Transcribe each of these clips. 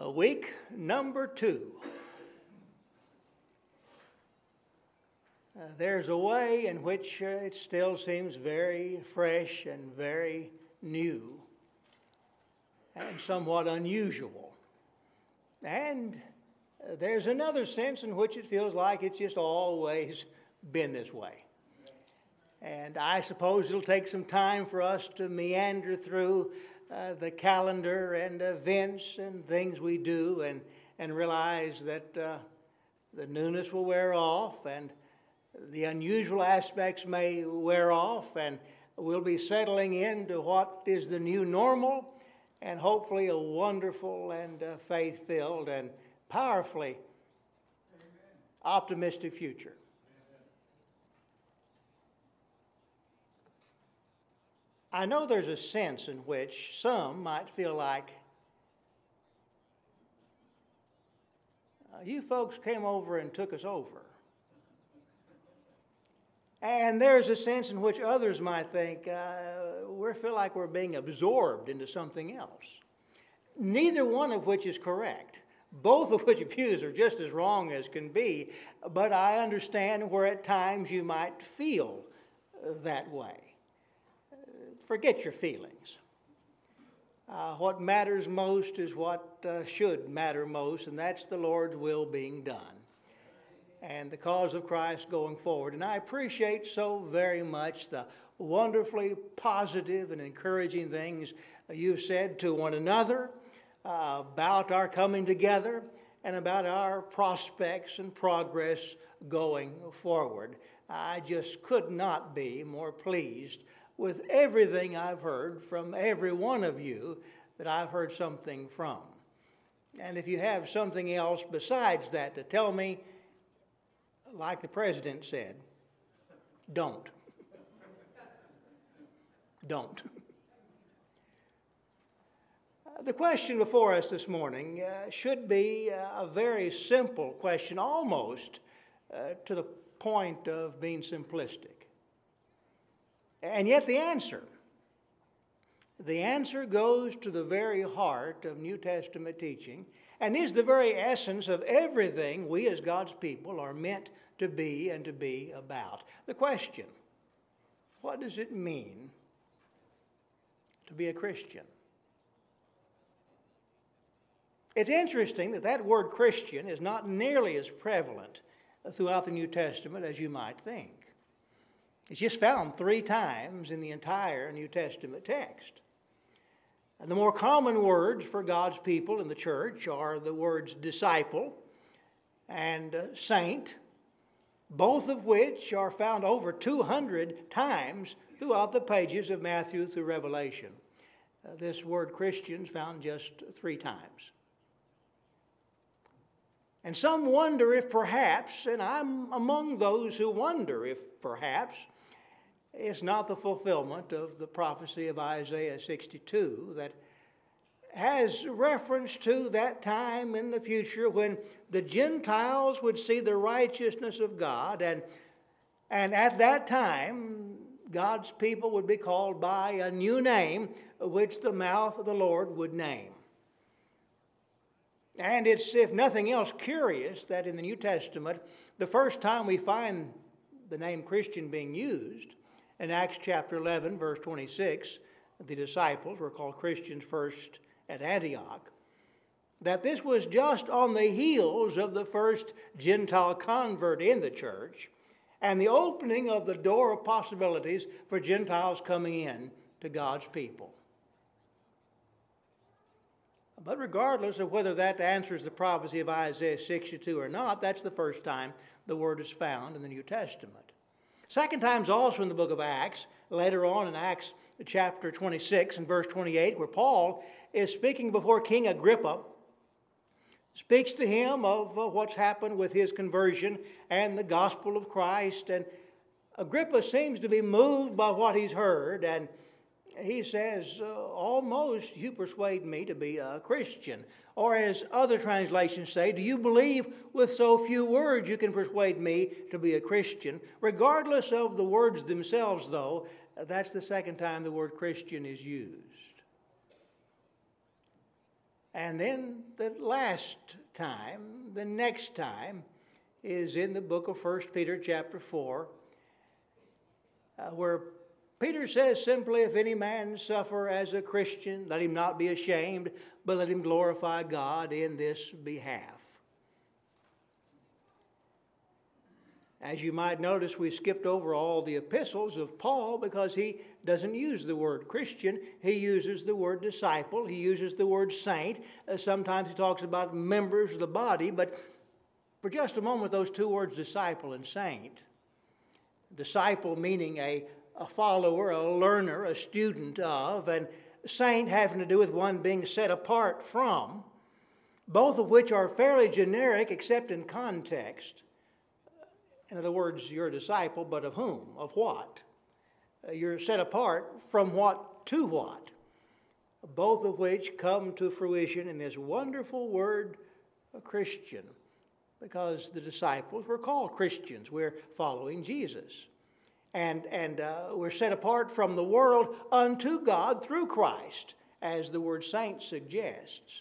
Week number 2. There's a way in which it still seems very fresh and very new and somewhat unusual. And there's another sense in which it feels like it's just always been this way. And I suppose it'll take some time for us to meander through the calendar and events and things we do and realize that the newness will wear off and the unusual aspects may wear off, and we'll be settling into what is the new normal and hopefully a wonderful and faith-filled and powerfully optimistic future. I know there's a sense in which some might feel like, you folks came over and took us over. And there's a sense in which others might think, we feel like we're being absorbed into something else. Neither one of which is correct. Both of which views are just as wrong as can be, but I understand where at times you might feel that way. Forget your feelings. What matters most is what should matter most, and that's the Lord's will being done and the cause of Christ going forward. And I appreciate so very much the wonderfully positive and encouraging things you've said to one another about our coming together and about our prospects and progress going forward. I just could not be more pleased with everything I've heard from every one of you that I've heard something from. And if you have something else besides that to tell me, like the president said, don't. Don't. The question before us this morning should be a very simple question, almost to the point of being simplistic. And yet the answer goes to the very heart of New Testament teaching and is the very essence of everything we as God's people are meant to be and to be about. The question, what does it mean to be a Christian? It's interesting that that word Christian is not nearly as prevalent throughout the New Testament as you might think. It's just found 3 times in the entire New Testament text. And the more common words for God's people in the church are the words disciple and saint, both of which are found over 200 times throughout the pages of Matthew through Revelation. This word Christian is found just 3 times. And some wonder if perhaps, and I'm among those who wonder if perhaps, it's not the fulfillment of the prophecy of Isaiah 62 that has reference to that time in the future when the Gentiles would see the righteousness of God, and at that time God's people would be called by a new name which the mouth of the Lord would name. And it's, if nothing else, curious that in the New Testament, the first time we find the name Christian being used, in Acts chapter 11, verse 26, the disciples were called Christians first at Antioch, that this was just on the heels of the first Gentile convert in the church and the opening of the door of possibilities for Gentiles coming in to God's people. But regardless of whether that answers the prophecy of Isaiah 62 or not, that's the first time the word is found in the New Testament. Second time's also in the book of Acts, later on in Acts chapter 26 and verse 28, where Paul is speaking before King Agrippa, speaks to him of what's happened with his conversion and the gospel of Christ. And Agrippa seems to be moved by what he's heard, and he says, almost you persuade me to be a Christian. Or as other translations say, do you believe with so few words you can persuade me to be a Christian? Regardless of the words themselves, though, that's the second time the word Christian is used. And then the last time, the next time, is in the book of 1 Peter chapter 4, where Peter says simply, if any man suffer as a Christian, let him not be ashamed, but let him glorify God in this behalf. As you might notice, we skipped over all the epistles of Paul because he doesn't use the word Christian. He uses the word disciple. He uses the word saint. Sometimes he talks about members of the body. But for just a moment, those two words, disciple and saint. Disciple meaning a follower, a learner, a student of, and saint having to do with one being set apart from, both of which are fairly generic except in context. In other words, you're a disciple, but of whom? Of what? You're set apart from what to what? Both of which come to fruition in this wonderful word, a Christian, because the disciples were called Christians. We're following Jesus. And we're set apart from the world unto God through Christ, as the word saint suggests.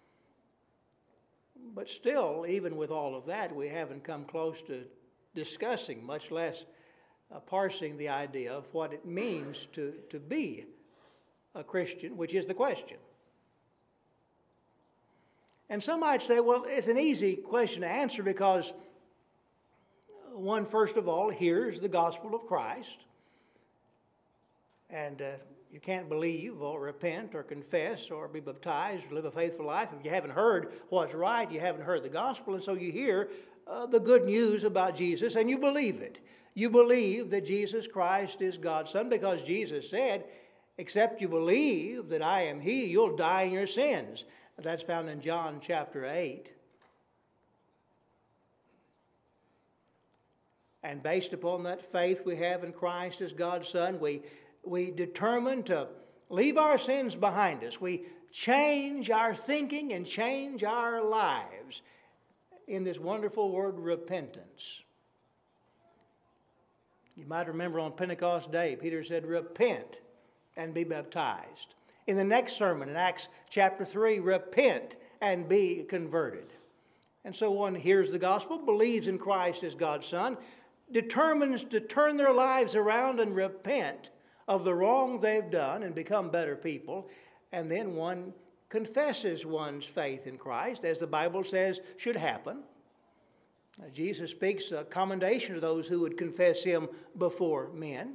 But still, even with all of that, we haven't come close to discussing, much less parsing the idea of what it means to be a Christian, which is the question. And some might say, well, it's an easy question to answer because one, first of all, hears the gospel of Christ, and you can't believe or repent or confess or be baptized or live a faithful life if you haven't heard what's right, you haven't heard the gospel, and so you hear the good news about Jesus, and you believe it. You believe that Jesus Christ is God's Son because Jesus said, except you believe that I am He, you'll die in your sins. That's found in John chapter 8. And based upon that faith we have in Christ as God's Son, we determine to leave our sins behind us. We change our thinking and change our lives in this wonderful word, repentance. You might remember on Pentecost Day, Peter said, repent and be baptized. In the next sermon, in Acts chapter 3, repent and be converted. And so one hears the gospel, believes in Christ as God's Son, determines to turn their lives around and repent of the wrong they've done and become better people, and then one confesses one's faith in Christ, as the Bible says should happen. Jesus speaks a commendation to those who would confess Him before men.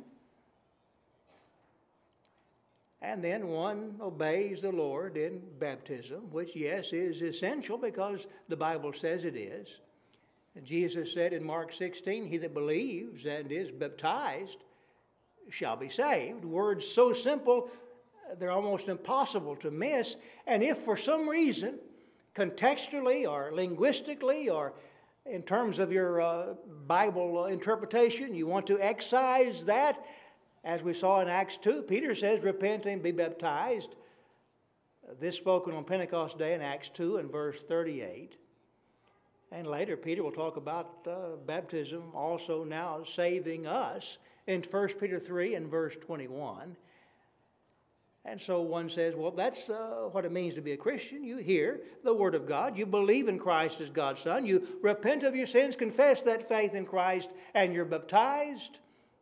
And then one obeys the Lord in baptism, which, yes, is essential because the Bible says it is. And Jesus said in Mark 16, he that believes and is baptized shall be saved. Words so simple, they're almost impossible to miss. And if for some reason, contextually or linguistically or in terms of your Bible interpretation, you want to excise that, as we saw in Acts 2, Peter says, repent and be baptized. This spoken on Pentecost Day in Acts 2 and verse 38. And later, Peter will talk about baptism also now saving us in 1 Peter 3 and verse 21. And so one says, well, that's what it means to be a Christian. You hear the Word of God. You believe in Christ as God's Son. You repent of your sins, confess that faith in Christ, and you're baptized.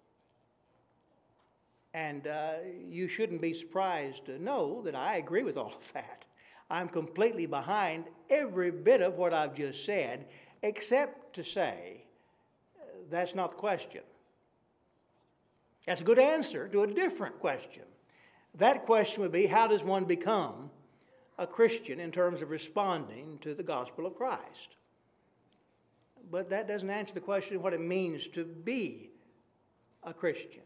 And you shouldn't be surprised to know that I agree with all of that. I'm completely behind every bit of what I've just said, except to say that's not the question. That's a good answer to a different question. That question would be, how does one become a Christian in terms of responding to the gospel of Christ? But that doesn't answer the question of what it means to be a Christian.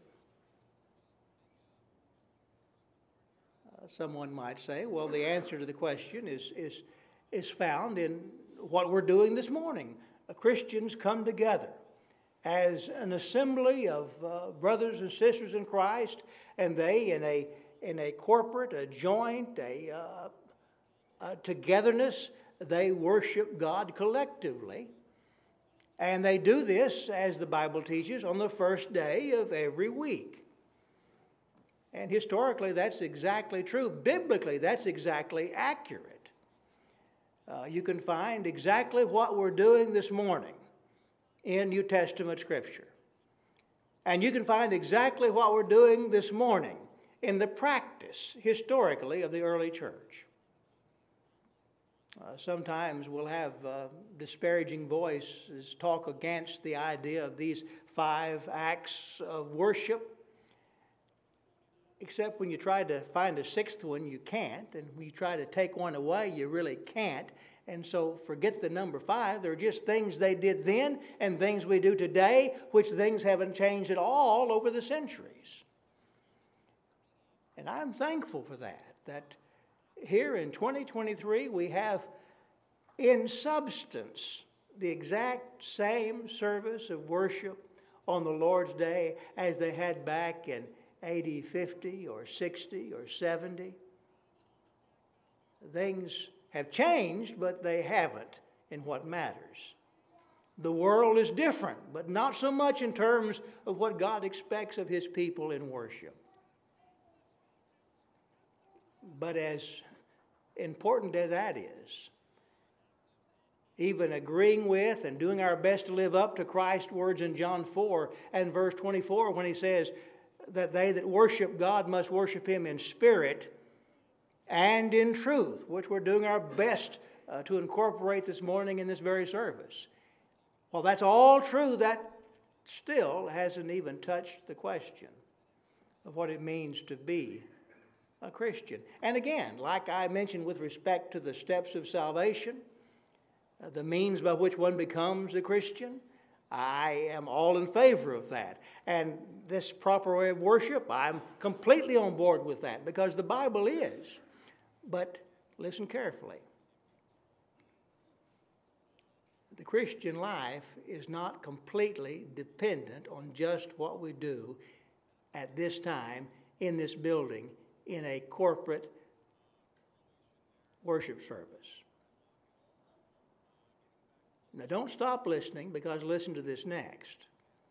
Someone might say, well, the answer to the question is found in what we're doing this morning. Christians come together as an assembly of brothers and sisters in Christ, and they, in a corporate, a joint, a togetherness, they worship God collectively. And they do this, as the Bible teaches, on the first day of every week. And historically, that's exactly true. Biblically, that's exactly accurate. you can find exactly what we're doing this morning in New Testament Scripture. And you can find exactly what we're doing this morning in the practice, historically, of the early church. Sometimes we'll have disparaging voices talk against the idea of these 5 acts of worship, except when you try to find a 6th one, you can't, and when you try to take one away, you really can't. And so forget the number 5. They're just things they did then and things we do today, which things haven't changed at all over the centuries. And I'm thankful for that here in 2023 we have in substance the exact same service of worship on the Lord's Day as they had back in AD 50 or 60 or 70. Things have changed, but they haven't in what matters. The world is different, but not so much in terms of what God expects of His people in worship. But as important as that is, even agreeing with and doing our best to live up to Christ's words in John 4 and verse 24 when He says that they that worship God must worship Him in spirit and in truth, which we're doing our best to incorporate this morning in this very service. Well, that's all true. That still hasn't even touched the question of what it means to be a Christian. And again, like I mentioned with respect to the steps of salvation, the means by which one becomes a Christian, I am all in favor of that. And this proper way of worship, I'm completely on board with that because the Bible is. But listen carefully. The Christian life is not completely dependent on just what we do at this time in this building in a corporate worship service. Now, don't stop listening, because listen to this next.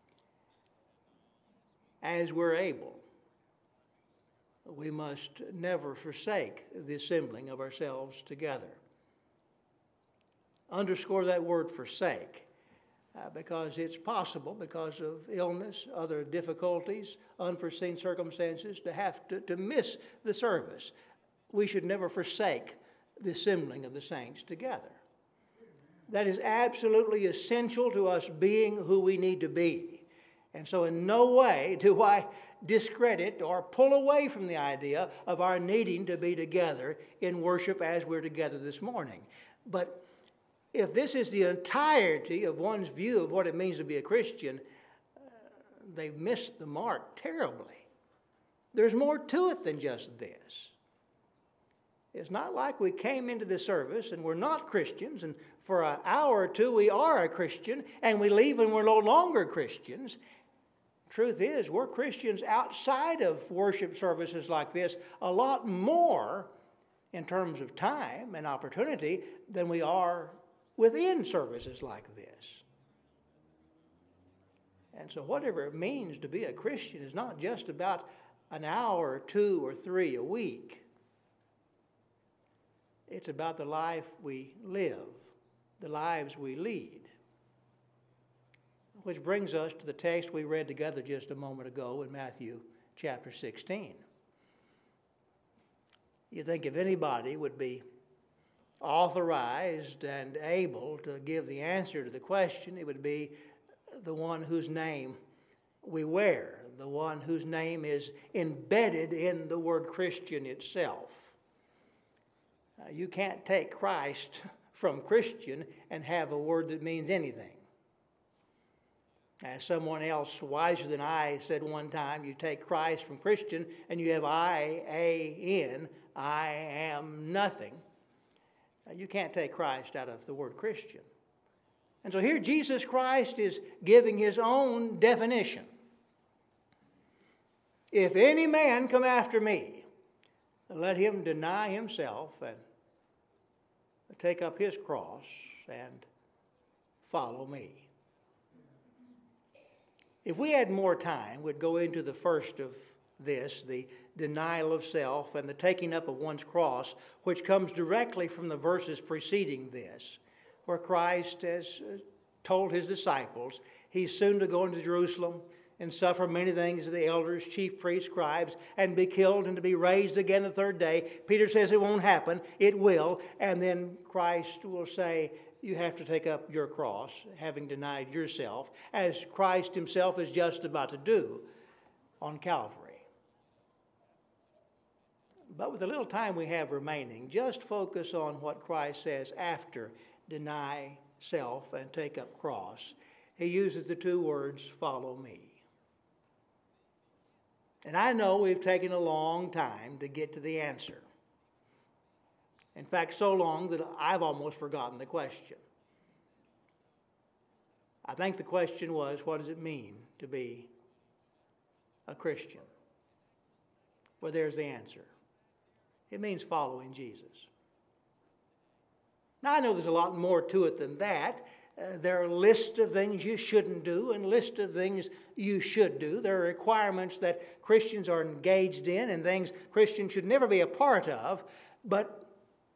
As we're able, we must never forsake the assembling of ourselves together. Underscore that word forsake, because it's possible, because of illness, other difficulties, unforeseen circumstances, to have to miss the service. We should never forsake the assembling of the saints together. That is absolutely essential to us being who we need to be. And so in no way do I discredit or pull away from the idea of our needing to be together in worship as we're together this morning. But if this is the entirety of one's view of what it means to be a Christian, they've missed the mark terribly. There's more to it than just this. It's not like we came into the service and we're not Christians, and for an hour or two we are a Christian, and we leave and we're no longer Christians. Truth is, we're Christians outside of worship services like this a lot more in terms of time and opportunity than we are within services like this. And so whatever it means to be a Christian is not just about an hour or 2 or 3 a week. It's about the life we live, the lives we lead. Which brings us to the text we read together just a moment ago in Matthew chapter 16. You think if anybody would be authorized and able to give the answer to the question, it would be the one whose name we wear, the one whose name is embedded in the word Christian itself. You can't take Christ from Christian and have a word that means anything. As someone else wiser than I said one time, you take Christ from Christian and you have I-A-N, I am nothing. You can't take Christ out of the word Christian. And so here Jesus Christ is giving His own definition. If any man come after me, let him deny himself and take up his cross and follow me. If we had more time, we'd go into the first of this, the denial of self and the taking up of one's cross, which comes directly from the verses preceding this, where Christ has told his disciples he's soon to go into Jerusalem and suffer many things of the elders, chief priests, scribes, and be killed and to be raised again the third day. Peter says it won't happen. It will. And then Christ will say, you have to take up your cross, having denied yourself, as Christ himself is just about to do on Calvary. But with the little time we have remaining, just focus on what Christ says after deny self and take up cross. He uses the two words, follow me. And I know we've taken a long time to get to the answer. In fact, so long that I've almost forgotten the question. I think the question was, what does it mean to be a Christian? Well, there's the answer. It means following Jesus. Now, I know there's a lot more to it than that. There are lists of things you shouldn't do and lists of things you should do. There are requirements that Christians are engaged in and things Christians should never be a part of. But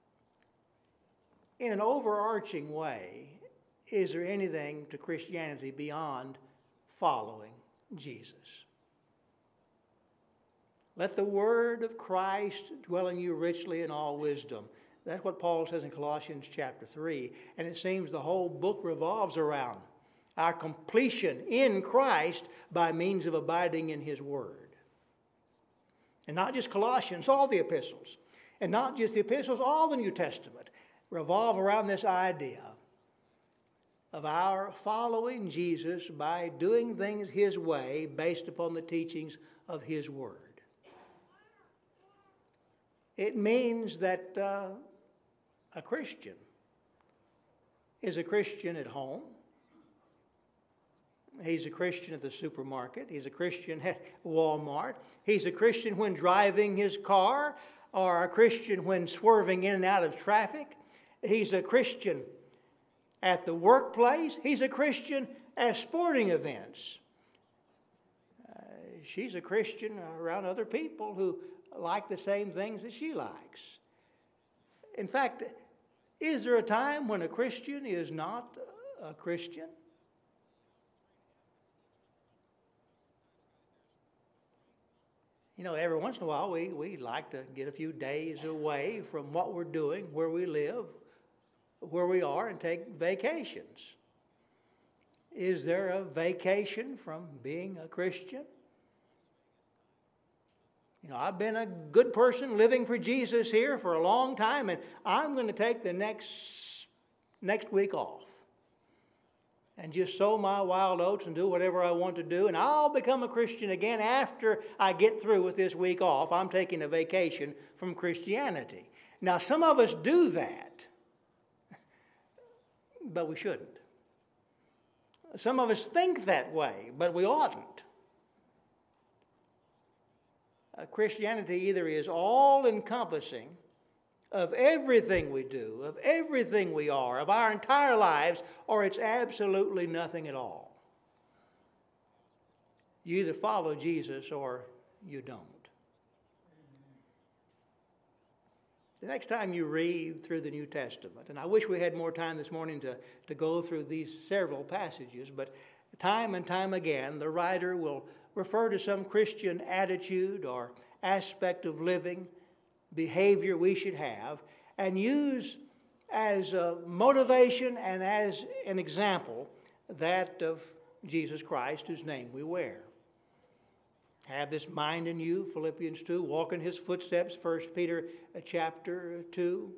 in an overarching way, is there anything to Christianity beyond following Jesus? Let the word of Christ dwell in you richly in all wisdom. That's what Paul says in Colossians chapter 3. And it seems the whole book revolves around our completion in Christ by means of abiding in his word. And not just Colossians, all the epistles. And not just the epistles, all the New Testament revolve around this idea of our following Jesus by doing things his way based upon the teachings of his word. It means that a Christian is a Christian at home. He's a Christian at the supermarket. He's a Christian at Walmart. He's a Christian when driving his car, or a Christian when swerving in and out of traffic. He's a Christian at the workplace. He's a Christian at sporting events. She's a Christian around other people who like the same things that she likes. In fact, is there a time when a Christian is not a Christian? You know, every once in a while we like to get a few days away from what we're doing, where we live, where we are, and take vacations. Is there a vacation from being a Christian? You know, I've been a good person living for Jesus here for a long time, and I'm going to take the next week off and just sow my wild oats and do whatever I want to do, and I'll become a Christian again after I get through with this week off. I'm taking a vacation from Christianity. Now, some of us do that, but we shouldn't. Some of us think that way, but we oughtn't. Christianity either is all-encompassing of everything we do, of everything we are, of our entire lives, or it's absolutely nothing at all. You either follow Jesus or you don't. The next time you read through the New Testament, and I wish we had more time this morning to go through these several passages, but time and time again, the writer will refer to some Christian attitude or aspect of living, behavior we should have, and use as a motivation and as an example that of Jesus Christ, whose name we wear. Have this mind in you, Philippians 2. Walk in his footsteps, 1 Peter chapter 2.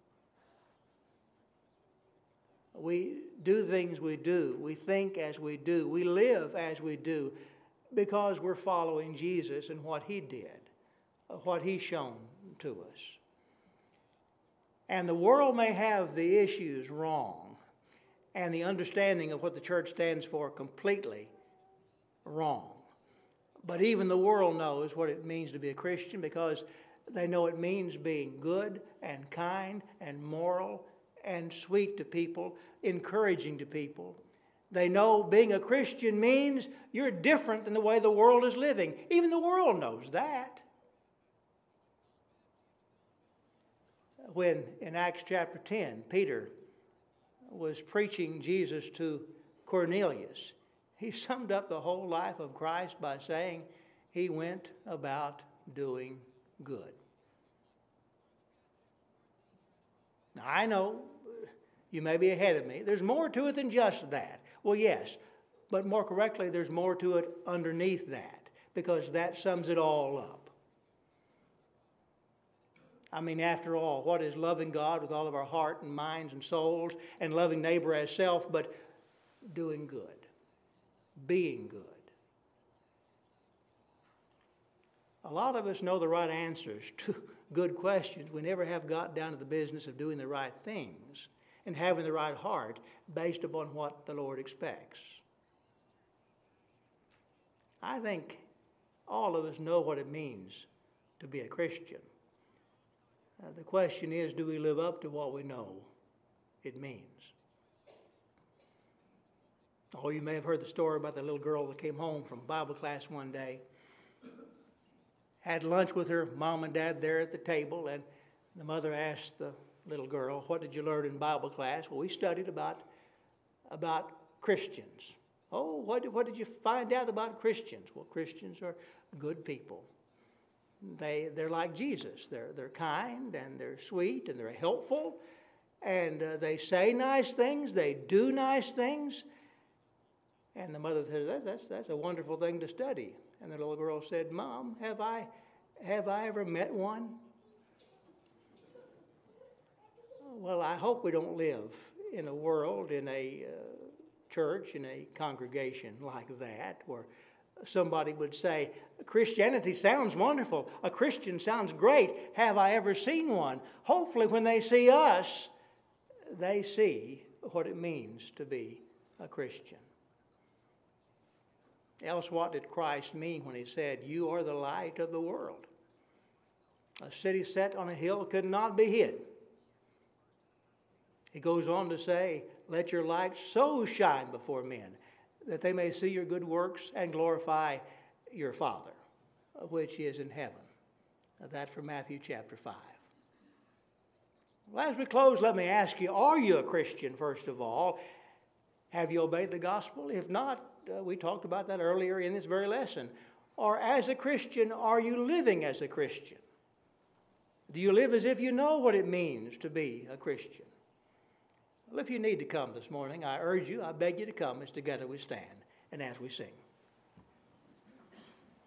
We do things we do. We think as we do. We live as we do because we're following Jesus and what he did, what he's shown to us. And the world may have the issues wrong and the understanding of what the church stands for completely wrong. But even the world knows what it means to be a Christian because they know it means being good and kind and moral and sweet to people, encouraging to people, They know being a Christian means you're different than the way the world is living. Even the world knows that. When in Acts chapter 10, Peter was preaching Jesus to Cornelius, he summed up the whole life of Christ by saying he went about doing good. Now, I know you may be ahead of me. There's more to it than just that. Well, yes, but more correctly, there's more to it underneath that, because that sums it all up. I mean, after all, what is loving God with all of our heart and minds and souls, and loving neighbor as self, but doing good, being good? A lot of us know the right answers to good questions. We never have got down to the business of doing the right things and having the right heart based upon what the Lord expects. I think all of us know what it means to be a Christian. The question is, do we live up to what we know it means? Oh, you may have heard the story about the little girl that came home from Bible class one day, had lunch with her mom and dad there at the table, and the mother asked the little girl, "What did you learn in Bible class?" "Well, we studied about Christians." "Oh, what did you find out about Christians?" "Well, Christians are good people. They're like Jesus. They're kind, and they're sweet, and they're helpful, and they say nice things. They do nice things." And the mother said, "That's a wonderful thing to study." And the little girl said, "Mom, have I ever met one?" Well, I hope we don't live in a world, in a church, in a congregation like that, where somebody would say, "Christianity sounds wonderful. A Christian sounds great. Have I ever seen one?" Hopefully when they see us, they see what it means to be a Christian. Else what did Christ mean when he said, "You are the light of the world"? A city set on a hill could not be hid. He goes on to say, "Let your light so shine before men that they may see your good works and glorify your Father, which is in heaven." That from Matthew chapter 5. Well, as we close, let me ask you, are you a Christian, first of all? Have you obeyed the gospel? If not, we talked about that earlier in this very lesson. Or as a Christian, are you living as a Christian? Do you live as if you know what it means to be a Christian? Well, if you need to come this morning, I urge you, I beg you to come as together we stand and as we sing.